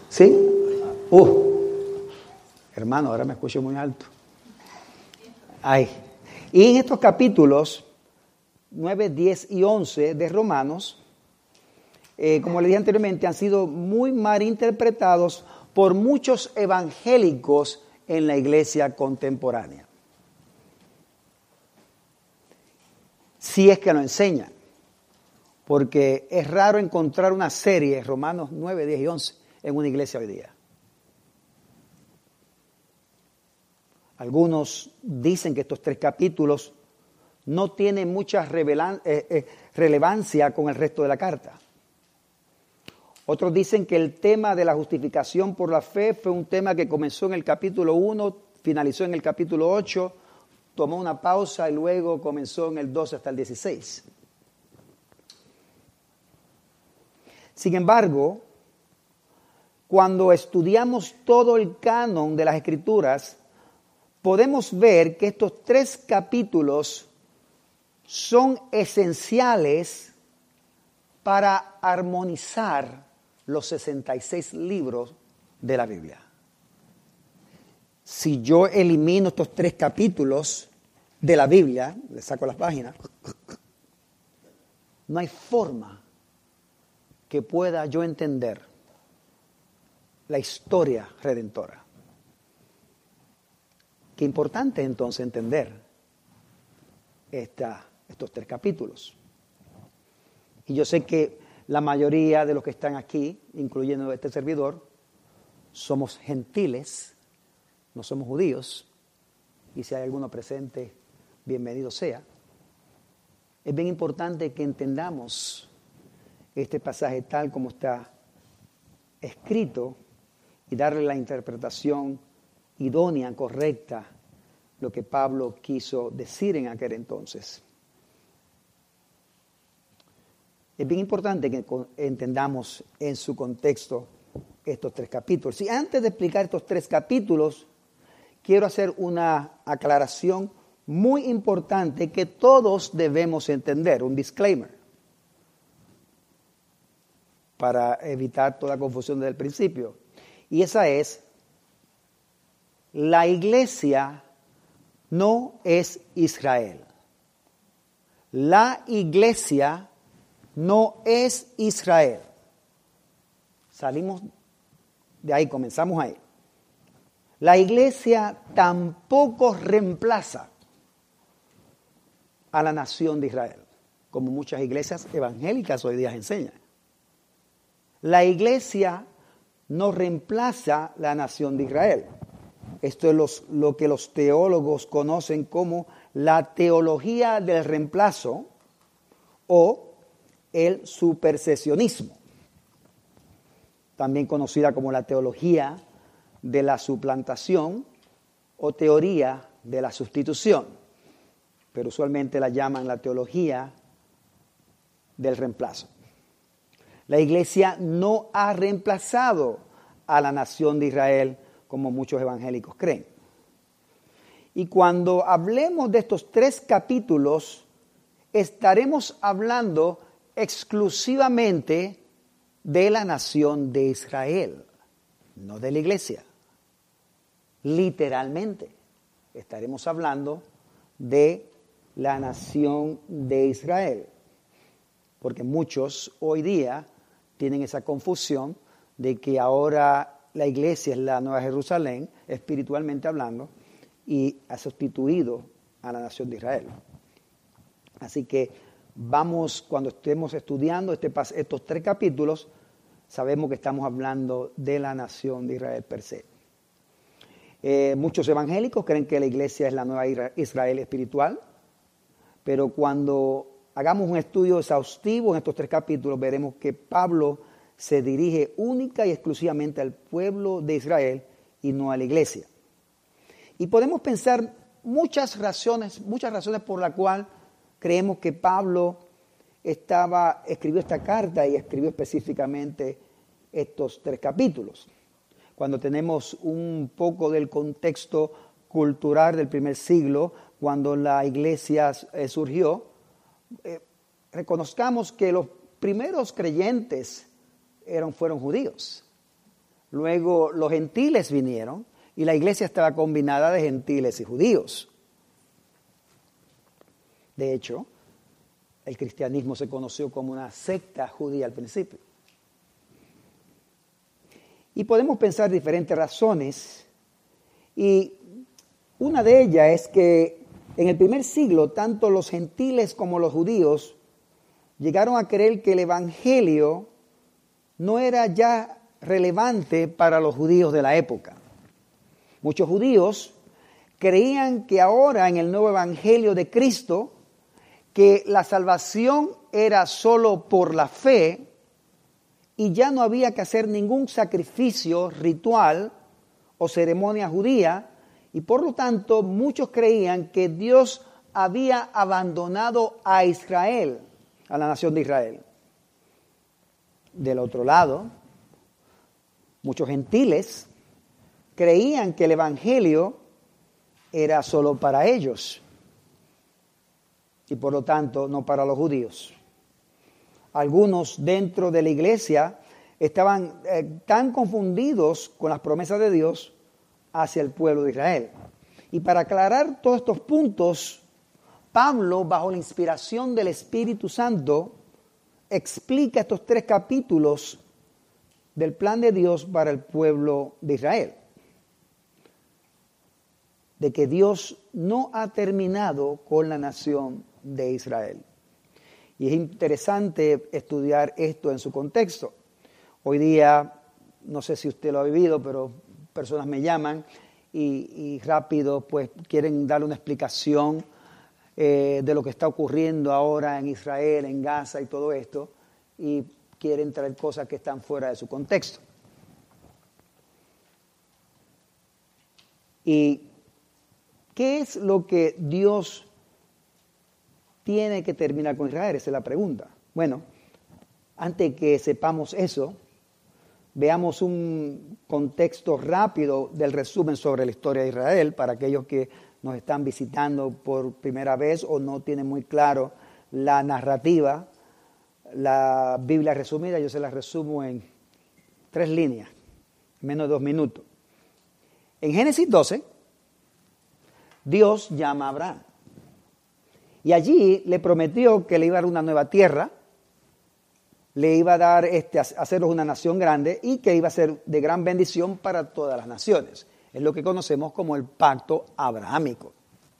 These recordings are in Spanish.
¿Sí? Hermano, ahora me escucho muy alto. Ay. Y en estos capítulos 9, 10 y 11 de Romanos, como le dije anteriormente, han sido muy mal interpretados por muchos evangélicos en la iglesia contemporánea. Si es que lo enseñan, porque es raro encontrar una serie, Romanos 9, 10 y 11, en una iglesia hoy día. Algunos dicen que estos 3 capítulos no tienen mucha relevancia con el resto de la carta. Otros dicen que el tema de la justificación por la fe fue un tema que comenzó en el capítulo 1, finalizó en el capítulo 8, tomó una pausa y luego comenzó en el 12 hasta el 16. Sin embargo, cuando estudiamos todo el canon de las Escrituras, podemos ver que estos 3 capítulos son esenciales para armonizar los 66 libros de la Biblia. Si yo elimino estos 3 capítulos de la Biblia, le saco las páginas, no hay forma que pueda yo entender la historia redentora. Qué importante entonces entender estos 3 capítulos. Y yo sé que la mayoría de los que están aquí, incluyendo este servidor, somos gentiles, no somos judíos, y si hay alguno presente, bienvenido sea. Es bien importante que entendamos este pasaje tal como está escrito y darle la interpretación idónea, correcta, lo que Pablo quiso decir en aquel entonces. Es bien importante que entendamos en su contexto estos 3 capítulos. Y antes de explicar estos 3 capítulos, quiero hacer una aclaración muy importante que todos debemos entender, un disclaimer, para evitar toda confusión desde el principio. Y esa es: la iglesia no es Israel. La iglesia no es Israel. Salimos de ahí, comenzamos ahí. La iglesia tampoco reemplaza a la nación de Israel, como muchas iglesias evangélicas hoy día enseñan. La iglesia no reemplaza la nación de Israel. Esto es lo que los teólogos conocen como la teología del reemplazo o el supersesionismo, también conocida como la teología de la suplantación o teoría de la sustitución, pero usualmente la llaman la teología del reemplazo. La iglesia no ha reemplazado a la nación de Israel como muchos evangélicos creen. Y cuando hablemos de estos 3 capítulos, estaremos hablando exclusivamente de la nación de Israel, no de la iglesia. Literalmente, estaremos hablando de la nación de Israel, porque muchos hoy día tienen esa confusión de que ahora la iglesia es la Nueva Jerusalén, espiritualmente hablando, y ha sustituido a la nación de Israel. Así que cuando estemos estudiando estos 3 capítulos, sabemos que estamos hablando de la nación de Israel per se. Muchos evangélicos creen que la iglesia es la nueva Israel espiritual, pero cuando hagamos un estudio exhaustivo en estos 3 capítulos, veremos que Pablo se dirige única y exclusivamente al pueblo de Israel y no a la iglesia. Y podemos pensar muchas razones por las cuales creemos que Pablo escribió esta carta y escribió específicamente estos 3 capítulos. Cuando tenemos un poco del contexto cultural del primer siglo, cuando la iglesia surgió, reconozcamos que los primeros creyentes fueron judíos. Luego los gentiles vinieron y la iglesia estaba combinada de gentiles y judíos. De hecho, el cristianismo se conoció como una secta judía al principio. Y podemos pensar diferentes razones, y una de ellas es que en el primer siglo tanto los gentiles como los judíos llegaron a creer que el evangelio no era ya relevante para los judíos de la época. Muchos judíos creían que ahora en el nuevo evangelio de Cristo, que la salvación era solo por la fe y ya no había que hacer ningún sacrificio ritual o ceremonia judía, y por lo tanto muchos creían que Dios había abandonado a Israel, a la nación de Israel. Del otro lado, muchos gentiles creían que el evangelio era solo para ellos y por lo tanto no para los judíos. Algunos dentro de la iglesia estaban tan confundidos con las promesas de Dios hacia el pueblo de Israel. Y para aclarar todos estos puntos, Pablo, bajo la inspiración del Espíritu Santo, explica estos 3 capítulos del plan de Dios para el pueblo de Israel. De que Dios no ha terminado con la nación de Israel. Y es interesante estudiar esto en su contexto. Hoy día, no sé si usted lo ha vivido, pero personas me llaman y rápido pues quieren darle una explicación de lo que está ocurriendo ahora en Israel, en Gaza y todo esto, y quieren traer cosas que están fuera de su contexto. ¿Y qué es lo que Dios tiene que terminar con Israel? Esa es la pregunta. Bueno, antes que sepamos eso, veamos un contexto rápido del resumen sobre la historia de Israel para aquellos que nos están visitando por primera vez o no tienen muy claro la narrativa. La Biblia resumida, yo se la resumo en 3 líneas, menos de 2 minutos. En Génesis 12, Dios llama a Abraham. Y allí le prometió que le iba a dar una nueva tierra, le iba a dar hacerlos una nación grande y que iba a ser de gran bendición para todas las naciones. Es lo que conocemos como el pacto abrahámico.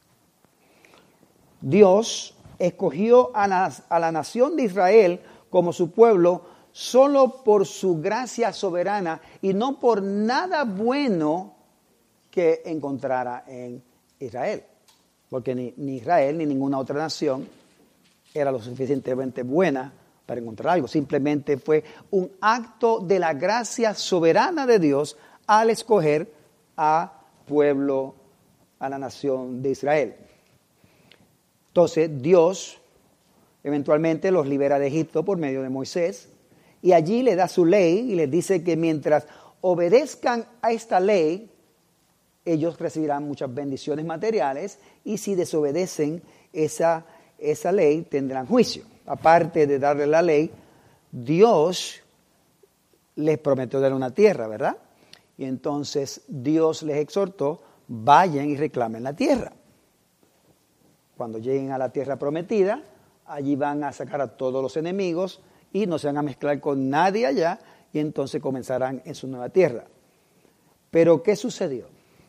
Dios escogió a la nación de Israel como su pueblo solo por su gracia soberana y no por nada bueno que encontrara en Israel. Porque ni Israel ni ninguna otra nación era lo suficientemente buena para encontrar algo. Simplemente fue un acto de la gracia soberana de Dios al escoger a pueblo, a la nación de Israel. Entonces Dios eventualmente los libera de Egipto por medio de Moisés y allí le da su ley y les dice que mientras obedezcan a esta ley, ellos recibirán muchas bendiciones materiales y si desobedecen esa ley tendrán juicio. Aparte de darle la ley, Dios les prometió dar una tierra, ¿verdad? Y entonces Dios les exhortó, vayan y reclamen la tierra. Cuando lleguen a la tierra prometida, allí van a sacar a todos los enemigos y no se van a mezclar con nadie allá y entonces comenzarán en su nueva tierra. Pero ¿qué sucedió?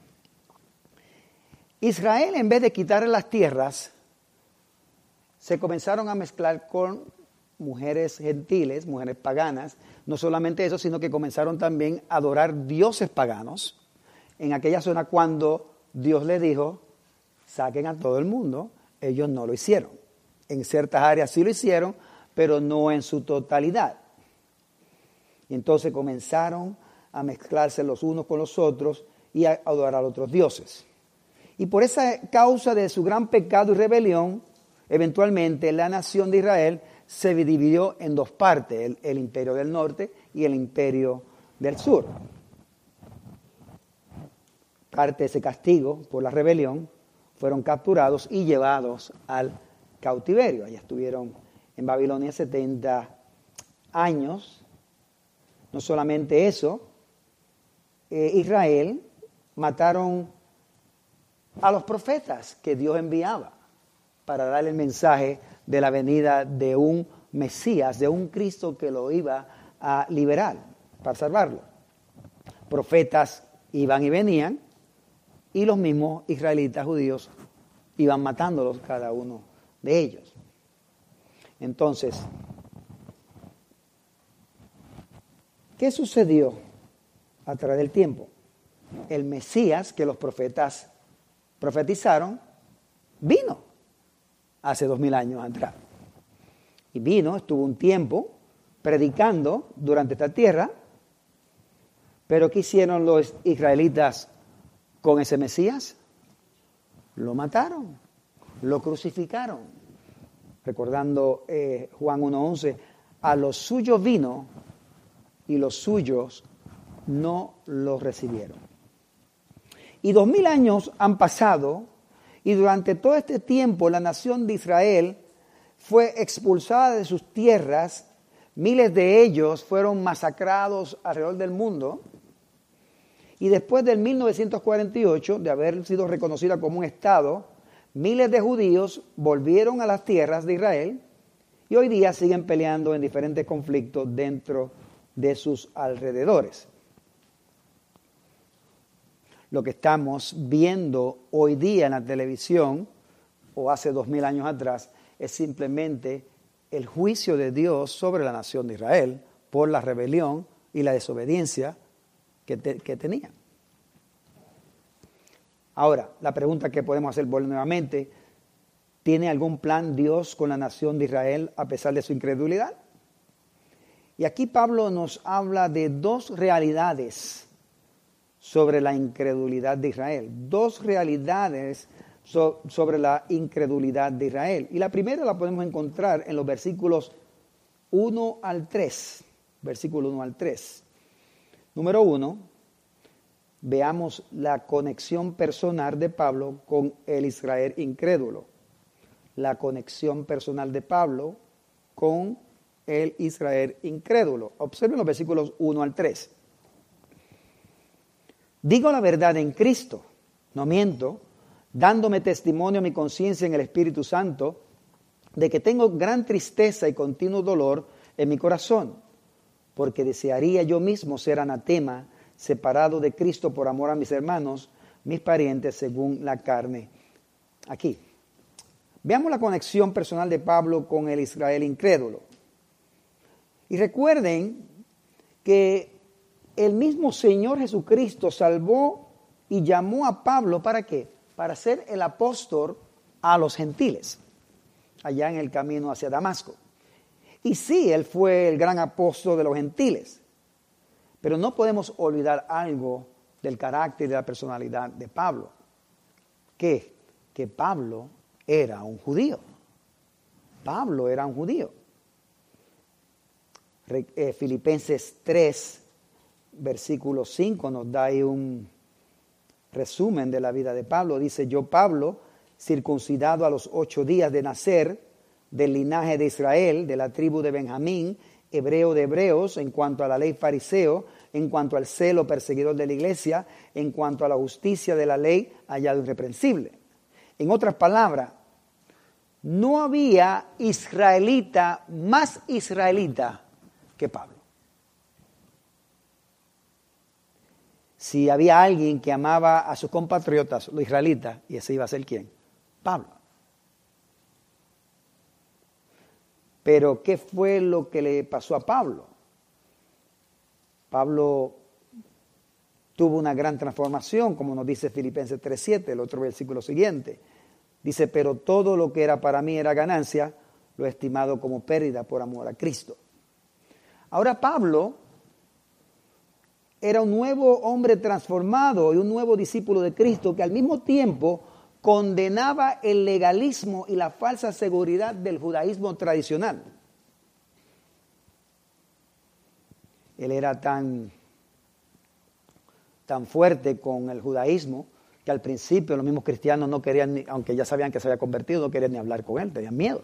Israel, en vez de quitarle las tierras, se comenzaron a mezclar con mujeres gentiles, mujeres paganas. No solamente eso, sino que comenzaron también a adorar dioses paganos. En aquella zona cuando Dios les dijo, saquen a todo el mundo, ellos no lo hicieron. En ciertas áreas sí lo hicieron, pero no en su totalidad. Y entonces comenzaron a mezclarse los unos con los otros y a adorar a otros dioses. Y por esa causa de su gran pecado y rebelión, eventualmente la nación de Israel se dividió en 2 partes, el imperio del norte y el imperio del sur. Parte de ese castigo por la rebelión fueron capturados y llevados al cautiverio. Allá estuvieron en Babilonia 70 años. No solamente eso, Israel mataron a los profetas que Dios enviaba para dar el mensaje de la venida de un Mesías, de un Cristo que lo iba a liberar, para salvarlo. Profetas iban y venían, y los mismos israelitas judíos iban matándolos cada uno de ellos. Entonces, ¿qué sucedió a través del tiempo? El Mesías que los profetas profetizaron vino hace 2000 años atrás. Y vino, estuvo un tiempo predicando durante esta tierra, pero ¿qué hicieron los israelitas con ese Mesías? Lo mataron, lo crucificaron. Recordando Juan 1:11, a los suyos vino y los suyos no los recibieron. Y 2000 años han pasado y durante todo este tiempo la nación de Israel fue expulsada de sus tierras. Miles de ellos fueron masacrados alrededor del mundo. Y después del 1948, de haber sido reconocida como un Estado, miles de judíos volvieron a las tierras de Israel y hoy día siguen peleando en diferentes conflictos dentro de sus alrededores. Lo que estamos viendo hoy día en la televisión, o hace 2000 años atrás, es simplemente el juicio de Dios sobre la nación de Israel por la rebelión y la desobediencia que tenía. Ahora, la pregunta que podemos hacer nuevamente, ¿tiene algún plan Dios con la nación de Israel a pesar de su incredulidad? Y aquí Pablo nos habla de dos realidades sobre la incredulidad de Israel. Dos realidades sobre la incredulidad de Israel. Y la primera la podemos encontrar en los versículos 1 al 3. Versículo 1 al 3. Número 1, veamos la conexión personal de Pablo con el Israel incrédulo. La conexión personal de Pablo con el Israel incrédulo. Observen los versículos 1 al 3. Digo la verdad en Cristo, no miento, dándome testimonio a mi conciencia en el Espíritu Santo, de que tengo gran tristeza y continuo dolor en mi corazón, porque desearía yo mismo ser anatema, separado de Cristo por amor a mis hermanos, mis parientes según la carne. Aquí, veamos la conexión personal de Pablo con el Israel incrédulo. Y recuerden que el mismo Señor Jesucristo salvó y llamó a Pablo, ¿para qué? Para ser el apóstol a los gentiles, allá en el camino hacia Damasco. Y sí, él fue el gran apóstol de los gentiles, pero no podemos olvidar algo del carácter y de la personalidad de Pablo. ¿Qué? Que Pablo era un judío. Pablo era un judío. Filipenses 3, versículo 5 nos da ahí un resumen de la vida de Pablo. Dice, yo Pablo, circuncidado a los 8 días de nacer, del linaje de Israel, de la tribu de Benjamín, hebreo de hebreos, en cuanto a la ley fariseo, en cuanto al celo perseguidor de la iglesia, en cuanto a la justicia de la ley, hallado irreprensible. En otras palabras, no había israelita más israelita que Pablo. Si había alguien que amaba a sus compatriotas, los israelitas, y ese iba a ser ¿quién? Pablo. Pero ¿qué fue lo que le pasó a Pablo? Pablo tuvo una gran transformación, como nos dice Filipenses 3:7, el otro versículo siguiente. Dice, pero todo lo que era para mí era ganancia, lo he estimado como pérdida por amor a Cristo. Ahora Pablo era un nuevo hombre transformado y un nuevo discípulo de Cristo que al mismo tiempo condenaba el legalismo y la falsa seguridad del judaísmo tradicional. Él era tan fuerte con el judaísmo que al principio los mismos cristianos no querían, aunque ya sabían que se había convertido, no querían ni hablar con él, tenían miedo.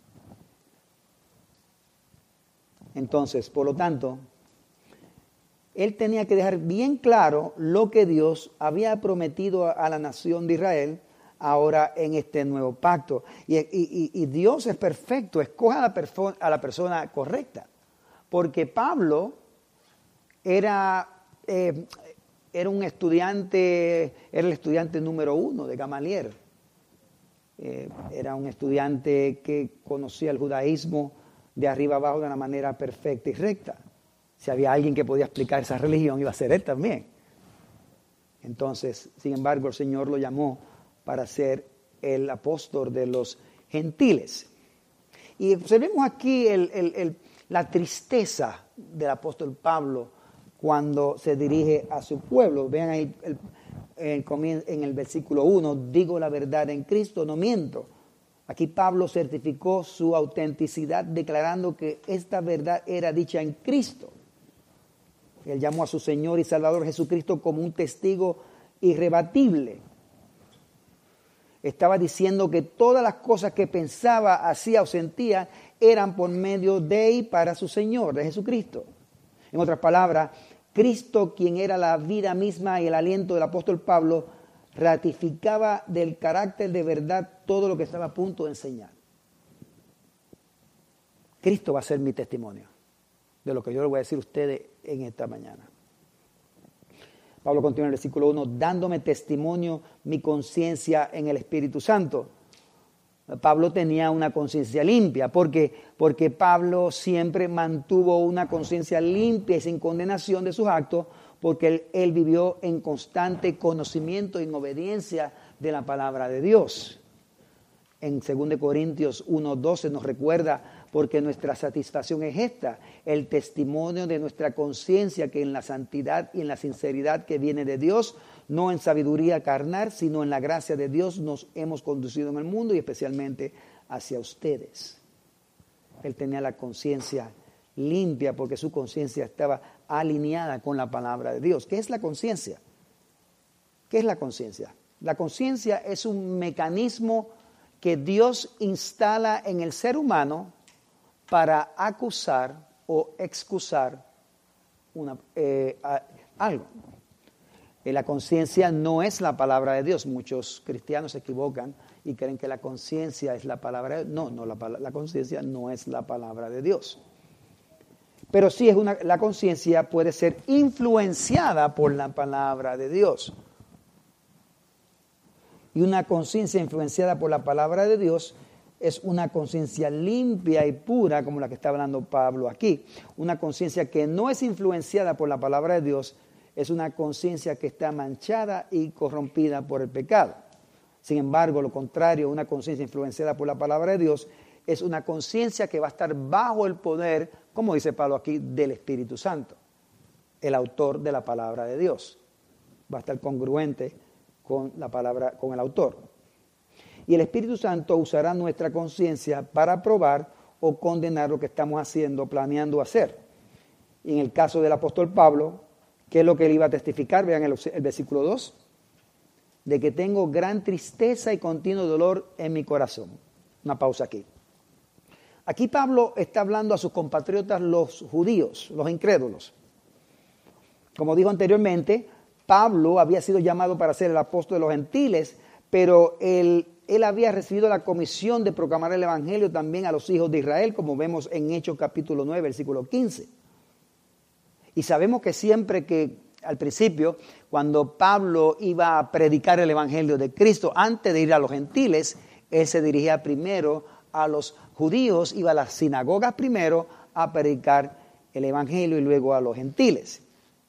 Entonces, por lo tanto, él tenía que dejar bien claro lo que Dios había prometido a la nación de Israel ahora en este nuevo pacto. Y Dios es perfecto, escoge a la persona correcta. Porque Pablo era un estudiante, era el estudiante número 1 de Gamaliel. Era un estudiante que conocía el judaísmo de arriba abajo de una manera perfecta y recta. Si había alguien que podía explicar esa religión, iba a ser él también. Entonces, sin embargo, el Señor lo llamó para ser el apóstol de los gentiles. Y observemos aquí la tristeza del apóstol Pablo cuando se dirige a su pueblo. Vean ahí en el versículo 1, digo la verdad en Cristo, no miento. Aquí Pablo certificó su autenticidad declarando que esta verdad era dicha en Cristo. Él llamó a su Señor y Salvador Jesucristo como un testigo irrebatible. Estaba diciendo que todas las cosas que pensaba, hacía o sentía eran por medio de y para su Señor, de Jesucristo. En otras palabras, Cristo, quien era la vida misma y el aliento del apóstol Pablo, ratificaba del carácter de verdad todo lo que estaba a punto de enseñar. Cristo va a ser mi testimonio de lo que yo les voy a decir a ustedes en esta mañana. Pablo continúa en el versículo 1, dándome testimonio mi conciencia en el Espíritu Santo. Pablo tenía una conciencia limpia, porque Pablo siempre mantuvo una conciencia limpia y sin condenación de sus actos, porque él vivió en constante conocimiento y en obediencia de la palabra de Dios. En 2 Corintios 1:12 nos recuerda, porque nuestra satisfacción es esta, el testimonio de nuestra conciencia, que en la santidad y en la sinceridad que viene de Dios, no en sabiduría carnal, sino en la gracia de Dios, nos hemos conducido en el mundo y especialmente hacia ustedes. Él tenía la conciencia limpia porque su conciencia estaba alineada con la palabra de Dios. ¿Qué es la conciencia? ¿Qué es la conciencia? La conciencia es un mecanismo que Dios instala en el ser humano para acusar o excusar algo. La conciencia no es la palabra de Dios. Muchos cristianos se equivocan y creen que la conciencia es la palabra de Dios. No, la conciencia no es la palabra de Dios. Pero sí la conciencia puede ser influenciada por la palabra de Dios. Y una conciencia influenciada por la palabra de Dios es una conciencia limpia y pura, como la que está hablando Pablo aquí. Una conciencia que no es influenciada por la palabra de Dios es una conciencia que está manchada y corrompida por el pecado. Sin embargo, lo contrario, una conciencia influenciada por la palabra de Dios es una conciencia que va a estar bajo el poder, como dice Pablo aquí, del Espíritu Santo, el autor de la palabra de Dios. Va a estar congruente con la palabra, con el autor. Y el Espíritu Santo usará nuestra conciencia para aprobar o condenar lo que estamos haciendo, planeando hacer. Y en el caso del apóstol Pablo, ¿qué es lo que él iba a testificar? Vean el versículo 2. De que tengo gran tristeza y continuo dolor en mi corazón. Una pausa aquí. Aquí Pablo está hablando a sus compatriotas los judíos, los incrédulos. Como dijo anteriormente, Pablo había sido llamado para ser el apóstol de los gentiles, pero él había recibido la comisión de proclamar el evangelio también a los hijos de Israel, como vemos en Hechos capítulo 9, versículo 15. Y sabemos que siempre que al principio, cuando Pablo iba a predicar el evangelio de Cristo, antes de ir a los gentiles, él se dirigía primero a los judíos, iba a las sinagogas primero a predicar el evangelio y luego a los gentiles.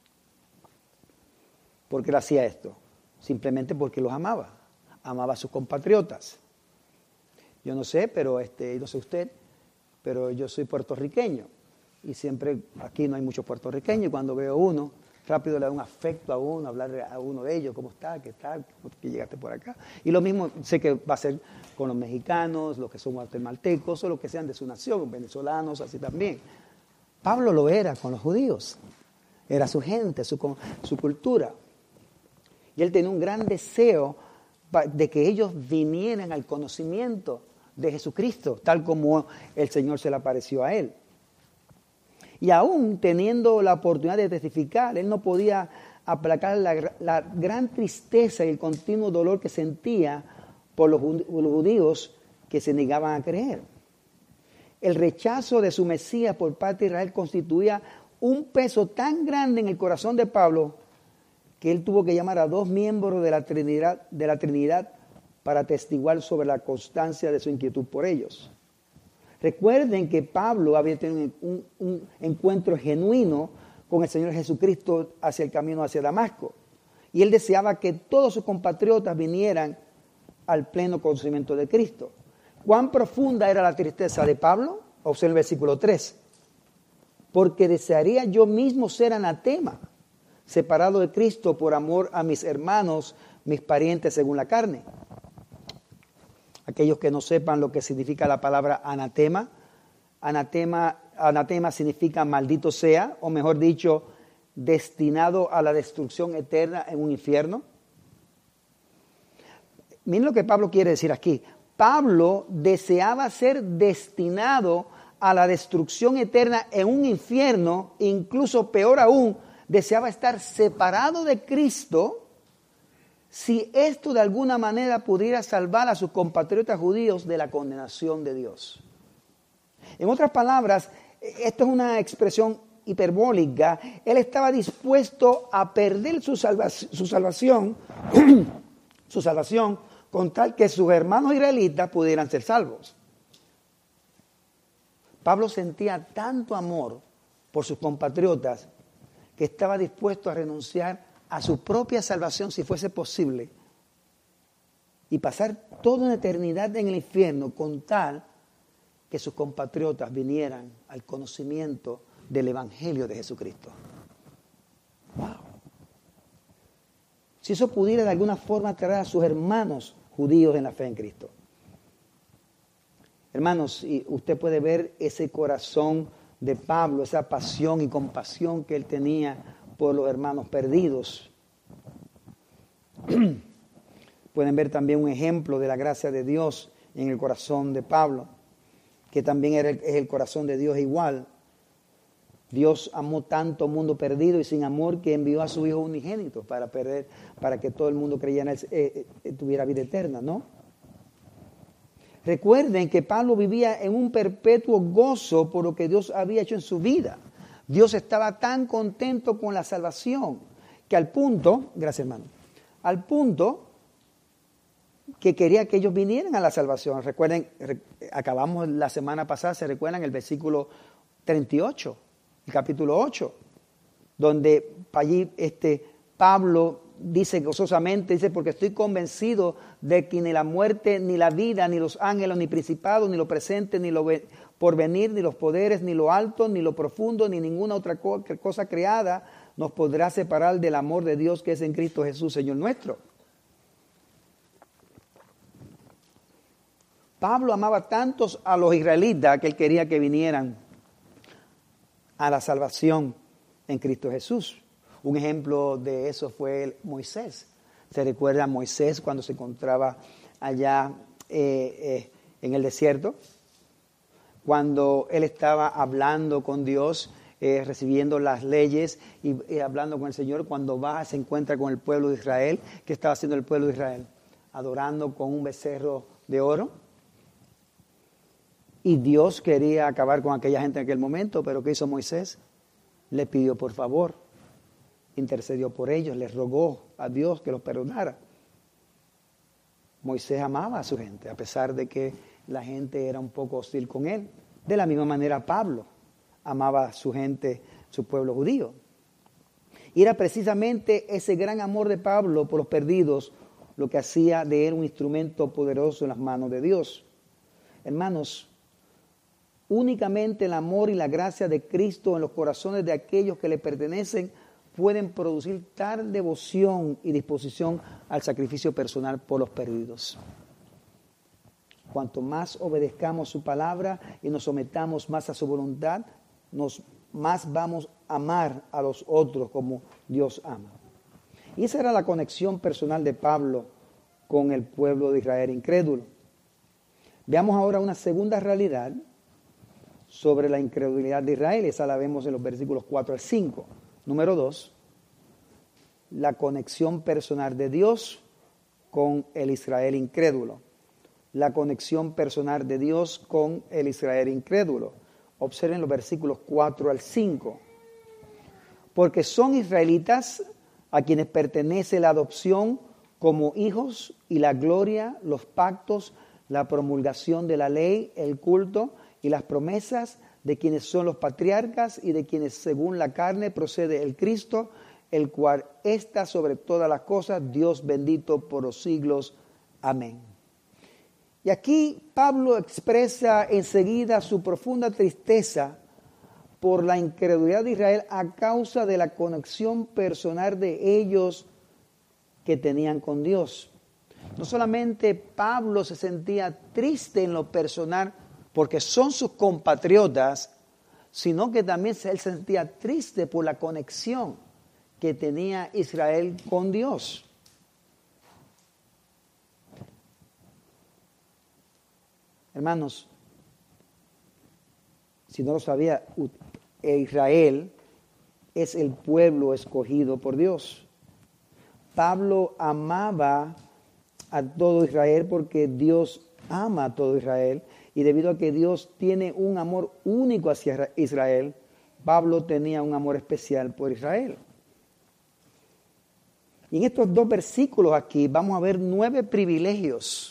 ¿Por qué él hacía esto? Simplemente porque los amaba. Amaba a sus compatriotas. Yo no sé, pero no sé usted, pero yo soy puertorriqueño y siempre aquí no hay muchos puertorriqueños y cuando veo uno, rápido le da un afecto a uno, hablar a uno de ellos, ¿cómo está? ¿Qué tal? ¿Cómo que llegaste por acá? Y lo mismo sé que va a ser con los mexicanos, los que son guatemaltecos o los que sean de su nación, venezolanos, así también. Pablo lo era con los judíos, era su gente, su cultura. Y él tenía un gran deseo de que ellos vinieran al conocimiento de Jesucristo, tal como el Señor se le apareció a él. Y aún teniendo la oportunidad de testificar, él no podía aplacar la gran tristeza y el continuo dolor que sentía por los judíos que se negaban a creer. El rechazo de su Mesías por parte de Israel constituía un peso tan grande en el corazón de Pablo que él tuvo que llamar a 2 miembros de la Trinidad para atestiguar sobre la constancia de su inquietud por ellos. Recuerden que Pablo había tenido un encuentro genuino con el Señor Jesucristo hacia el camino hacia Damasco. Y él deseaba que todos sus compatriotas vinieran al pleno conocimiento de Cristo. ¿Cuán profunda era la tristeza de Pablo? Observa el versículo 3. Porque desearía yo mismo ser anatema, separado de Cristo por amor a mis hermanos, mis parientes según la carne. Aquellos que no sepan lo que significa la palabra anatema, anatema significa maldito sea, o mejor dicho, destinado a la destrucción eterna en un infierno. Miren lo que Pablo quiere decir aquí. Pablo deseaba ser destinado a la destrucción eterna en un infierno, incluso peor aún, deseaba estar separado de Cristo si esto de alguna manera pudiera salvar a sus compatriotas judíos de la condenación de Dios. En otras palabras, esto es una expresión hiperbólica. Él estaba dispuesto a perder su salvación con tal que sus hermanos israelitas pudieran ser salvos. Pablo sentía tanto amor por sus compatriotas que estaba dispuesto a renunciar a su propia salvación si fuese posible y pasar toda una eternidad en el infierno con tal que sus compatriotas vinieran al conocimiento del Evangelio de Jesucristo. ¡Wow! Si eso pudiera de alguna forma traer a sus hermanos judíos en la fe en Cristo. Hermanos, y usted puede ver ese corazón de Pablo, esa pasión y compasión que él tenía por los hermanos perdidos. Pueden ver también un ejemplo de la gracia de Dios en el corazón de Pablo, que también es el corazón de Dios igual. Dios amó tanto mundo perdido y sin amor que envió a su Hijo unigénito para que todo el mundo creyera en él, tuviera vida eterna, ¿no? Recuerden que Pablo vivía en un perpetuo gozo por lo que Dios había hecho en su vida. Dios estaba tan contento con la salvación que al punto, gracias hermano, al punto que quería que ellos vinieran a la salvación. Recuerden, acabamos la semana pasada, ¿se recuerdan el versículo 38? El capítulo 8, donde allí Pablo dice gozosamente, dice, porque estoy convencido de que ni la muerte, ni la vida, ni los ángeles, ni principados, ni lo presente, ni lo porvenir, ni los poderes, ni lo alto, ni lo profundo, ni ninguna otra cosa creada nos podrá separar del amor de Dios que es en Cristo Jesús, Señor nuestro. Pablo amaba tantos a los israelitas que él quería que vinieran a la salvación en Cristo Jesús. Un ejemplo de eso fue Moisés. ¿Se recuerda a Moisés cuando se encontraba allá en el desierto? Cuando él estaba hablando con Dios, recibiendo las leyes y hablando con el Señor, cuando se encuentra con el pueblo de Israel. ¿Qué estaba haciendo el pueblo de Israel? Adorando con un becerro de oro. Y Dios quería acabar con aquella gente en aquel momento, pero ¿qué hizo Moisés? Le pidió por favor, intercedió por ellos, les rogó a Dios que los perdonara. Moisés amaba a su gente, a pesar de que la gente era un poco hostil con él. De la misma manera Pablo amaba a su gente, su pueblo judío. Y era precisamente ese gran amor de Pablo por los perdidos lo que hacía de él un instrumento poderoso en las manos de Dios. Hermanos, únicamente el amor y la gracia de Cristo en los corazones de aquellos que le pertenecen pueden producir tal devoción y disposición al sacrificio personal por los perdidos. Cuanto más obedezcamos su palabra y nos sometamos más a su voluntad, más vamos a amar a los otros como Dios ama. Y esa era la conexión personal de Pablo con el pueblo de Israel incrédulo. Veamos ahora una segunda realidad sobre la incredulidad de Israel. Esa la vemos en los versículos 4 al 5. Número 2, la conexión personal de Dios con el Israel incrédulo. La conexión personal de Dios con el Israel incrédulo. Observen los versículos 4 al 5. Porque son israelitas a quienes pertenece la adopción como hijos y la gloria, los pactos, la promulgación de la ley, el culto y las promesas de quienes son los patriarcas y de quienes según la carne procede el Cristo, el cual está sobre todas las cosas, Dios bendito por los siglos. Amén. Y aquí Pablo expresa enseguida su profunda tristeza por la incredulidad de Israel a causa de la conexión personal de ellos que tenían con Dios. No solamente Pablo se sentía triste en lo personal porque son sus compatriotas, sino que también él se sentía triste por la conexión que tenía Israel con Dios. Hermanos, si no lo sabía, Israel es el pueblo escogido por Dios. Pablo amaba a todo Israel porque Dios ama a todo Israel, y debido a que Dios tiene un amor único hacia Israel, Pablo tenía un amor especial por Israel. Y en estos dos versículos aquí vamos a ver 9 privilegios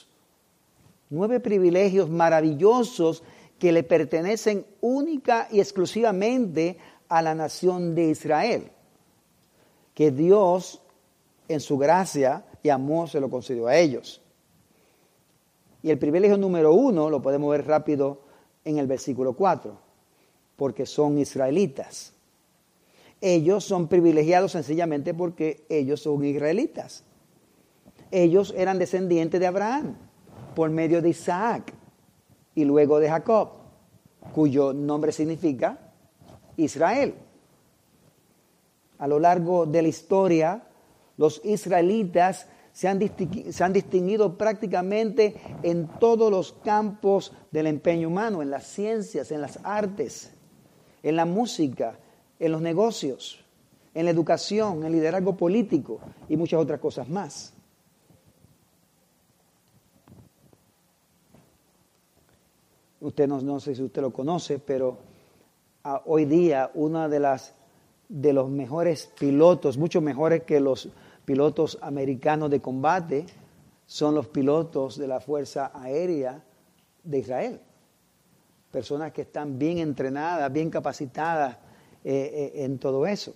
maravillosos que le pertenecen única y exclusivamente a la nación de Israel, que Dios en su gracia y amor se lo concedió a ellos. Y el privilegio número 1 lo podemos ver rápido en el versículo 4, porque son israelitas. Ellos son privilegiados sencillamente porque ellos son israelitas. Ellos eran descendientes de Abraham por medio de Isaac y luego de Jacob, cuyo nombre significa Israel. A lo largo de la historia, los israelitas se han distinguido prácticamente en todos los campos del empeño humano, en las ciencias, en las artes, en la música, en los negocios, en la educación, en el liderazgo político y muchas otras cosas más. Usted no sé si usted lo conoce, pero hoy día uno de los mejores pilotos, mucho mejores que los pilotos americanos de combate, son los pilotos de la Fuerza Aérea de Israel. Personas que están bien entrenadas, bien capacitadas en todo eso.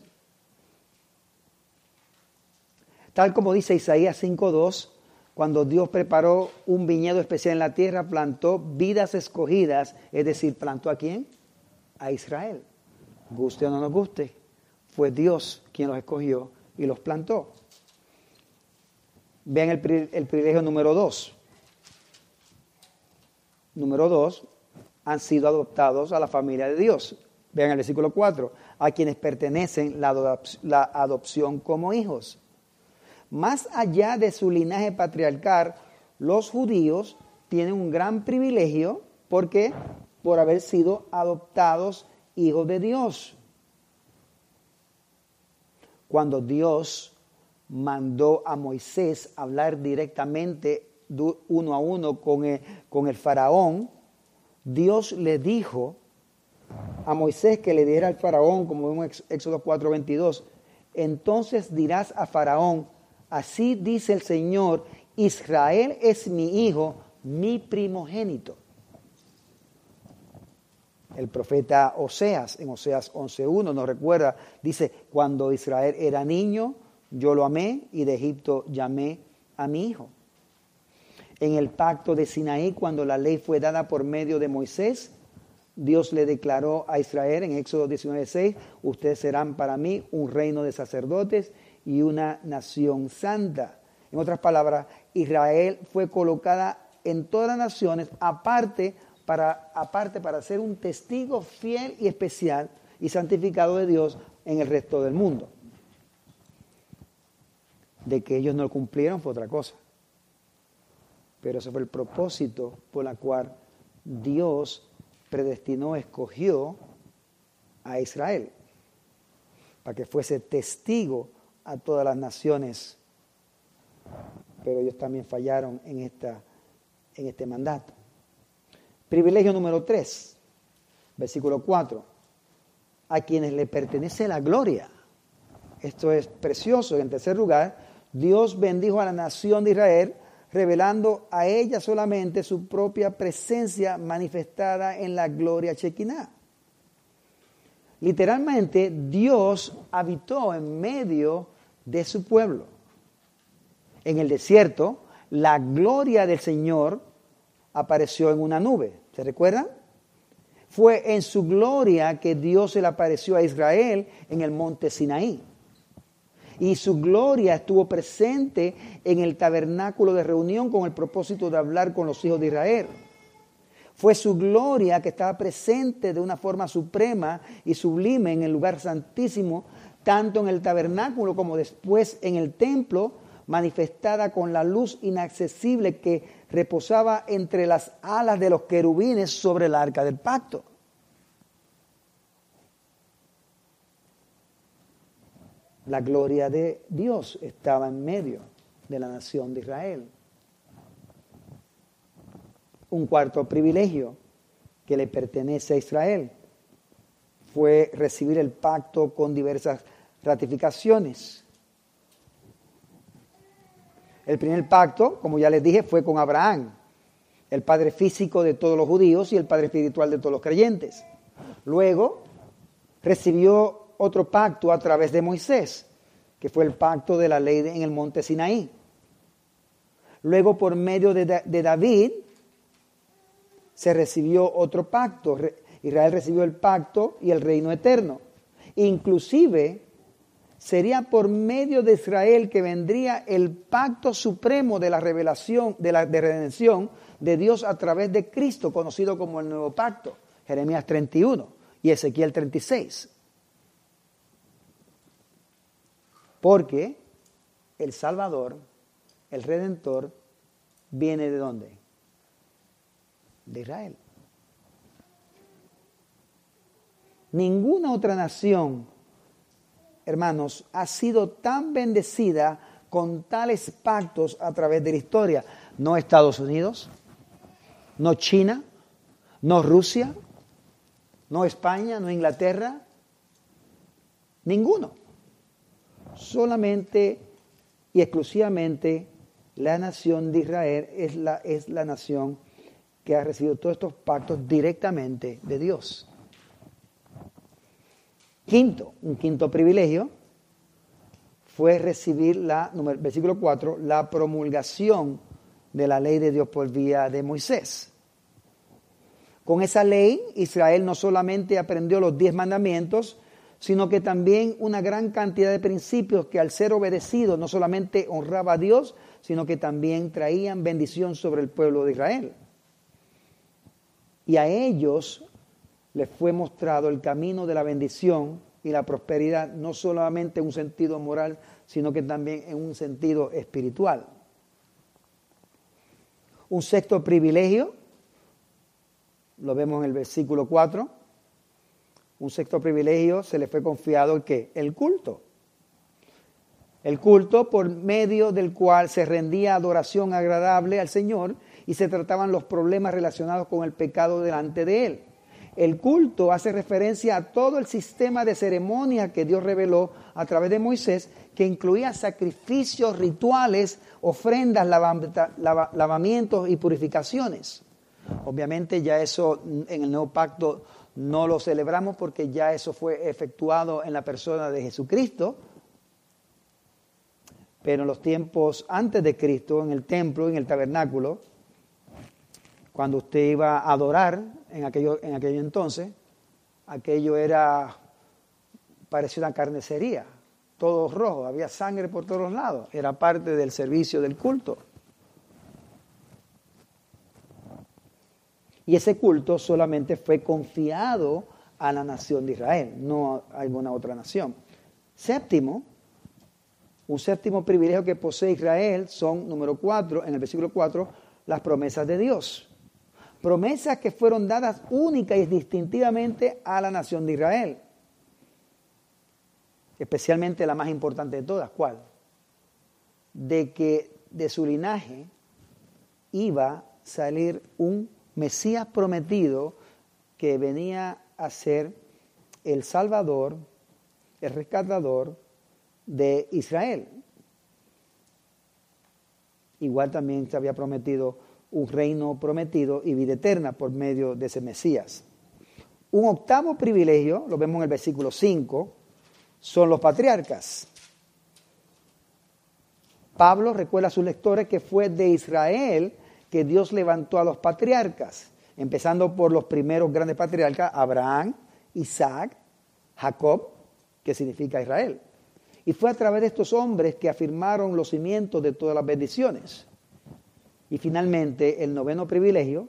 Tal como dice Isaías 5:2, cuando Dios preparó un viñedo especial en la tierra, plantó vidas escogidas, es decir, ¿plantó a quién? A Israel. Guste o no nos guste, fue Dios quien los escogió y los plantó. Vean el privilegio número 2. Número 2, han sido adoptados a la familia de Dios. Vean el versículo 4, a quienes pertenecen la adopción como hijos. Más allá de su linaje patriarcal, los judíos tienen un gran privilegio, ¿por qué? Por haber sido adoptados hijos de Dios. Cuando Dios mandó a Moisés hablar directamente uno a uno con el faraón, Dios le dijo a Moisés que le diera al faraón, como vemos en Éxodo 4:22, entonces dirás a faraón, así dice el Señor, Israel es mi hijo, mi primogénito. El profeta Oseas, en Oseas 11:1 nos recuerda, dice, cuando Israel era niño, yo lo amé y de Egipto llamé a mi hijo. En el pacto de Sinaí, cuando la ley fue dada por medio de Moisés, Dios le declaró a Israel en Éxodo 19:6, ustedes serán para mí un reino de sacerdotes y una nación santa. En otras palabras, Israel fue colocada en todas las naciones aparte para ser un testigo fiel y especial y santificado de Dios en el resto del mundo. De que ellos no lo cumplieron fue otra cosa. Pero ese fue el propósito por el cual Dios predestinó, escogió a Israel para que fuese testigo a todas las naciones. Pero ellos también fallaron en este mandato. Privilegio número 3, versículo 4. A quienes le pertenece la gloria. Esto es precioso. En tercer lugar, Dios bendijo a la nación de Israel, revelando a ella solamente su propia presencia manifestada en la gloria Shekinah. Literalmente, Dios habitó en medio de su pueblo. En el desierto, la gloria del Señor apareció en una nube. ¿Se recuerdan? Fue en su gloria que Dios se le apareció a Israel en el monte Sinaí. Y su gloria estuvo presente en el tabernáculo de reunión con el propósito de hablar con los hijos de Israel. Fue su gloria que estaba presente de una forma suprema y sublime en el lugar santísimo, tanto en el tabernáculo como después en el templo, manifestada con la luz inaccesible que reposaba entre las alas de los querubines sobre el arca del pacto. La gloria de Dios estaba en medio de la nación de Israel. Un cuarto privilegio que le pertenece a Israel fue recibir el pacto con diversas ratificaciones. El primer pacto, como ya les dije, fue con Abraham, el padre físico de todos los judíos y el padre espiritual de todos los creyentes. Luego recibió otro pacto a través de Moisés, que fue el pacto de la ley en el monte Sinaí. Luego, por medio de David, se recibió otro pacto. Israel recibió el pacto y el reino eterno. Inclusive, sería por medio de Israel que vendría el pacto supremo de la revelación, de redención de Dios a través de Cristo, conocido como el nuevo pacto. Jeremías 31 y Ezequiel 36. Porque el Salvador, el Redentor, viene ¿de dónde? De Israel. Ninguna otra nación, hermanos, ha sido tan bendecida con tales pactos a través de la historia. No Estados Unidos, no China, no Rusia, no España, no Inglaterra, ninguno. Solamente y exclusivamente la nación de Israel es la nación que ha recibido todos estos pactos directamente de Dios. Un quinto privilegio fue recibir versículo 4, la promulgación de la ley de Dios por vía de Moisés. Con esa ley, Israel no solamente aprendió los 10 mandamientos, sino que también una gran cantidad de principios que al ser obedecidos no solamente honraba a Dios, sino que también traían bendición sobre el pueblo de Israel. Y a ellos les fue mostrado el camino de la bendición y la prosperidad, no solamente en un sentido moral, sino que también en un sentido espiritual. Un sexto privilegio, lo vemos en el versículo 4, un sexto privilegio se le fue confiado ¿el qué? El culto. El culto por medio del cual se rendía adoración agradable al Señor y se trataban los problemas relacionados con el pecado delante de Él. El culto hace referencia a todo el sistema de ceremonia que Dios reveló a través de Moisés, que incluía sacrificios, rituales, ofrendas, lavamientos y purificaciones. Obviamente ya eso en el nuevo pacto no lo celebramos porque ya eso fue efectuado en la persona de Jesucristo. Pero en los tiempos antes de Cristo, en el templo, en el tabernáculo, cuando usted iba a adorar en aquello entonces, aquello parecía una carnicería, todo rojo, había sangre por todos lados, era parte del servicio del culto. Y ese culto solamente fue confiado a la nación de Israel, no a alguna otra nación. Un séptimo privilegio que posee Israel son, número 4, en el versículo 4, las promesas de Dios. Promesas que fueron dadas única y distintivamente a la nación de Israel. Especialmente la más importante de todas, ¿cuál? De que de su linaje iba a salir un Mesías prometido que venía a ser el Salvador, el rescatador de Israel. Igual también se había prometido un reino prometido y vida eterna por medio de ese Mesías. Un octavo privilegio, lo vemos en el versículo 5, son los patriarcas. Pablo recuerda a sus lectores que fue de Israel que Dios levantó a los patriarcas, empezando por los primeros grandes patriarcas, Abraham, Isaac, Jacob, que significa Israel. Y fue a través de estos hombres que afirmaron los cimientos de todas las bendiciones. Y finalmente, el noveno privilegio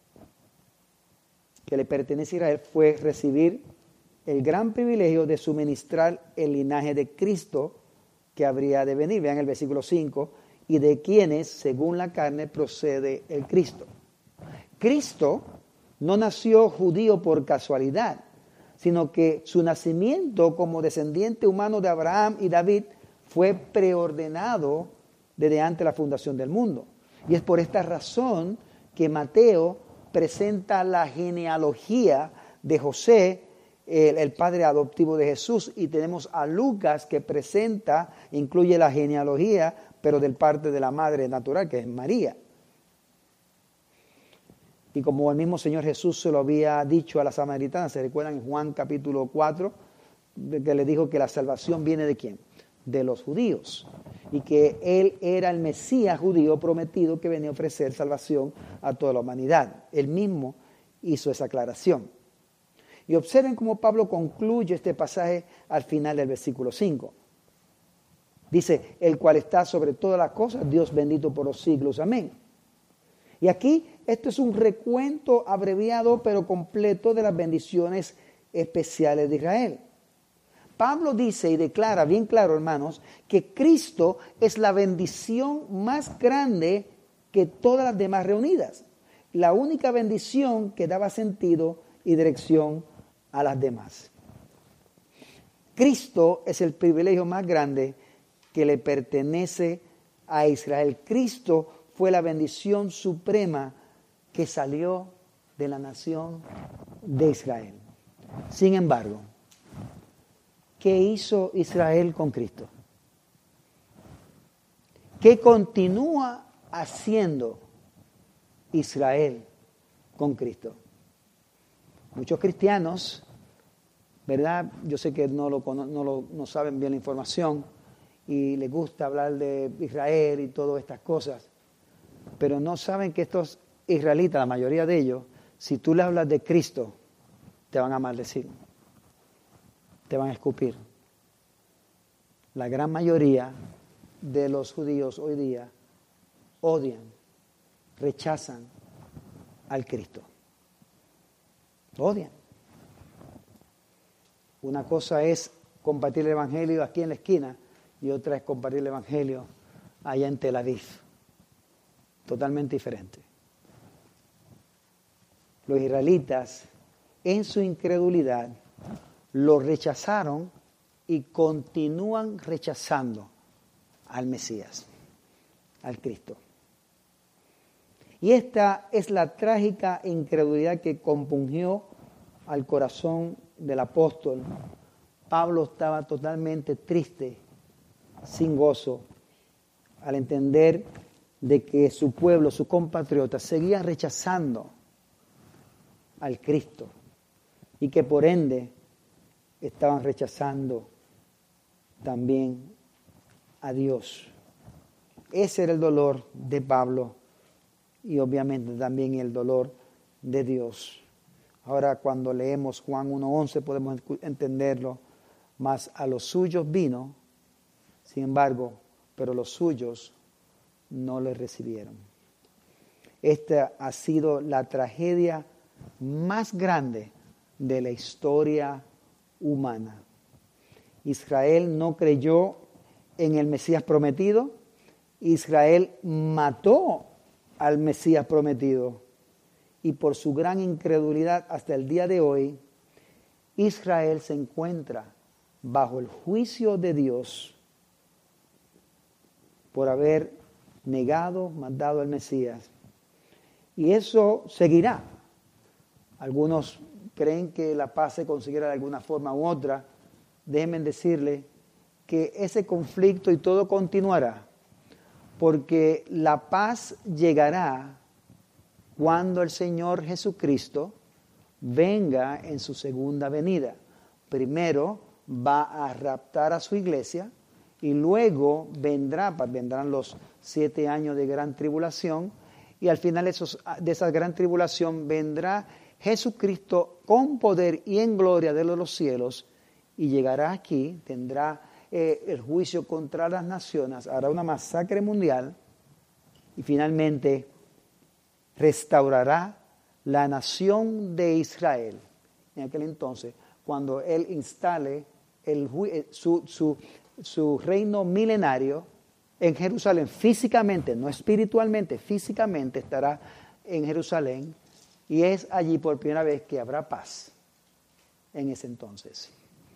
que le pertenece a Israel fue recibir el gran privilegio de suministrar el linaje de Cristo que habría de venir. Vean el versículo 5, y de quienes, según la carne, procede el Cristo. Cristo no nació judío por casualidad, sino que su nacimiento como descendiente humano de Abraham y David fue preordenado desde antes de la fundación del mundo. Y es por esta razón que Mateo presenta la genealogía de José, el padre adoptivo de Jesús, y tenemos a Lucas que presenta, incluye la genealogía, pero del parte de la madre natural, que es María. Y como el mismo Señor Jesús se lo había dicho a la samaritana, ¿se recuerdan en Juan capítulo 4? Que le dijo que la salvación viene ¿de quién? De los judíos. Y que Él era el Mesías judío prometido que venía a ofrecer salvación a toda la humanidad. Él mismo hizo esa aclaración. Y observen cómo Pablo concluye este pasaje al final del versículo 5. Dice, el cual está sobre todas las cosas, Dios bendito por los siglos. Amén. Y aquí esto es un recuento abreviado pero completo de las bendiciones especiales de Israel. Pablo dice y declara bien claro, hermanos, que Cristo es la bendición más grande que todas las demás reunidas. La única bendición que daba sentido y dirección a las demás. Cristo es el privilegio más grande que le pertenece a Israel. Cristo fue la bendición suprema que salió de la nación de Israel. Sin embargo, ¿qué hizo Israel con Cristo? ¿Qué continúa haciendo Israel con Cristo? Muchos cristianos, ¿verdad? Yo sé que no saben bien la información y les gusta hablar de Israel y todas estas cosas, pero no saben que estos israelitas, la mayoría de ellos, si tú le hablas de Cristo, te van a maldecir, te van a escupir. La gran mayoría de los judíos hoy día odian, rechazan al Cristo. Odian. Una cosa es compartir el evangelio aquí en la esquina y otra es compartir el evangelio allá en Tel Aviv. Totalmente diferente. Los israelitas, en su incredulidad, lo rechazaron y continúan rechazando al Mesías, al Cristo. Y esta es la trágica incredulidad que compungió al corazón del apóstol. Pablo estaba totalmente triste, sin gozo, al entender de que su pueblo, sus compatriotas, seguían rechazando al Cristo y que por ende estaban rechazando también a Dios. Ese era el dolor de Pablo y obviamente también el dolor de Dios. Ahora cuando leemos Juan 1:11 podemos entenderlo, mas a los suyos vino, sin embargo, pero los suyos no le recibieron. Esta ha sido la tragedia más grande de la historia humana. Israel no creyó en el Mesías prometido. Israel mató al Mesías prometido. y por su gran incredulidad hasta el día de hoy, Israel se encuentra bajo el juicio de Dios por haber negado, mandado al Mesías. Y eso seguirá. Algunos creen que la paz se conseguirá de alguna forma u otra. Déjenme decirle que ese conflicto y todo continuará, porque la paz llegará cuando el Señor Jesucristo venga en su segunda venida. Primero va a raptar a su iglesia y luego vendrán los 7 años de gran tribulación, y al final de esa gran tribulación vendrá Jesucristo con poder y en gloria de los cielos y llegará aquí, tendrá el juicio contra las naciones, hará una masacre mundial y finalmente restaurará la nación de Israel. En aquel entonces, cuando Él instale su reino milenario en Jerusalén, físicamente, no espiritualmente, físicamente estará en Jerusalén, y es allí por primera vez que habrá paz en ese entonces.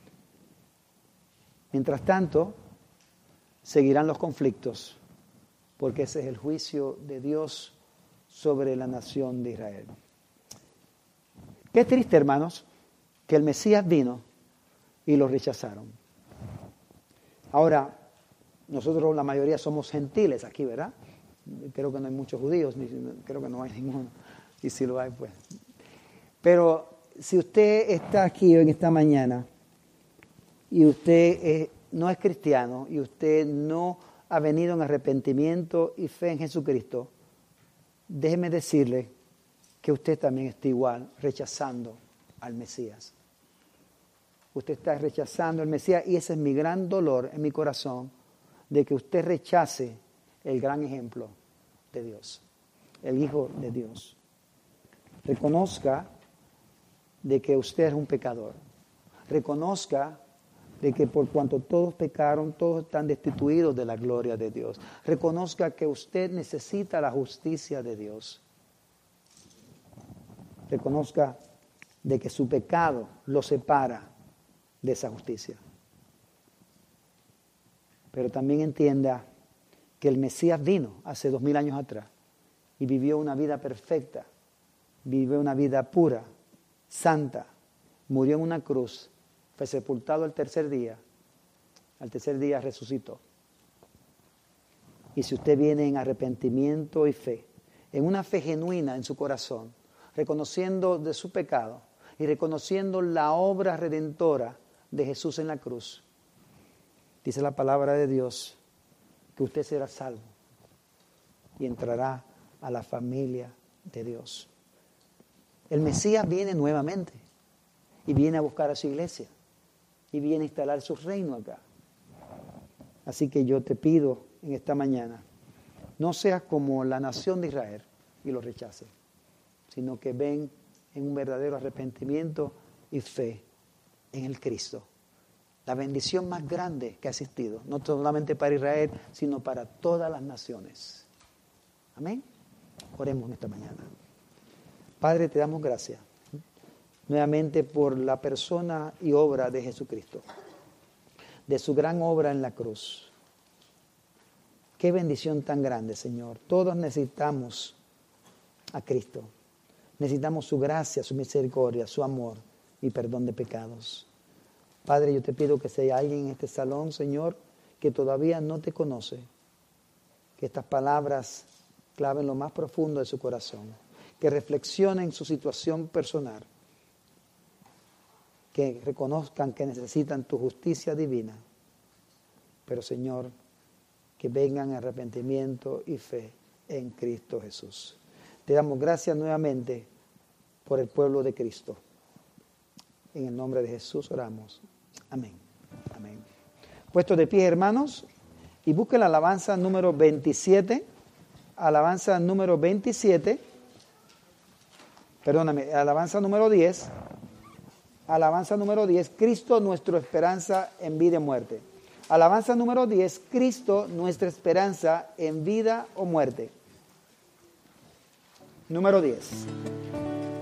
Mientras tanto, seguirán los conflictos, porque ese es el juicio de Dios sobre la nación de Israel. Qué triste, hermanos, que el Mesías vino y lo rechazaron. Ahora, nosotros la mayoría somos gentiles aquí, ¿verdad? Creo que no hay muchos judíos, creo que no hay ninguno, y si lo hay, pues. Pero si usted está aquí en esta mañana y usted no es cristiano y usted no ha venido en arrepentimiento y fe en Jesucristo, déjeme decirle que usted también está igual, rechazando al Mesías. Usted está rechazando al Mesías y ese es mi gran dolor en mi corazón, de que usted rechace el gran ejemplo de Dios, el Hijo de Dios. Reconozca de que usted es un pecador. Reconozca de que por cuanto todos pecaron, todos están destituidos de la gloria de Dios. Reconozca que usted necesita la justicia de Dios. Reconozca de que su pecado lo separa de esa justicia. Pero también entienda que el Mesías vino hace 2000 años atrás y vivió una vida perfecta, vivió una vida pura, santa, murió en una cruz, fue sepultado al tercer día resucitó. Y si usted viene en arrepentimiento y fe, en una fe genuina en su corazón, reconociendo de su pecado y reconociendo la obra redentora de Jesús en la cruz, dice la palabra de Dios que usted será salvo y entrará a la familia de Dios. El Mesías viene nuevamente y viene a buscar a su iglesia y viene a instalar su reino acá. Así que yo te pido en esta mañana, no seas como la nación de Israel y lo rechaces, sino que ven en un verdadero arrepentimiento y fe en el Cristo. La bendición más grande que ha existido, no solamente para Israel, sino para todas las naciones. Amén. Oremos en esta mañana. Padre, te damos gracias nuevamente por la persona y obra de Jesucristo, de su gran obra en la cruz. Qué bendición tan grande, Señor. Todos necesitamos a Cristo. Necesitamos su gracia, su misericordia, su amor y perdón de pecados. Padre, yo te pido que si hay alguien en este salón, Señor, que todavía no te conoce, que estas palabras claven lo más profundo de su corazón, que reflexionen su situación personal, que reconozcan que necesitan tu justicia divina, pero Señor, que vengan arrepentimiento y fe en Cristo Jesús. Te damos gracias nuevamente por el pueblo de Cristo. En el nombre de Jesús oramos. Amén. Amén. Puestos de pie, hermanos, y busquen la alabanza número 27. Alabanza número 27. Perdóname, alabanza número 10. Alabanza número 10. Cristo, nuestra esperanza en vida y muerte. Alabanza número 10. Cristo, nuestra esperanza en vida o muerte. Número 10.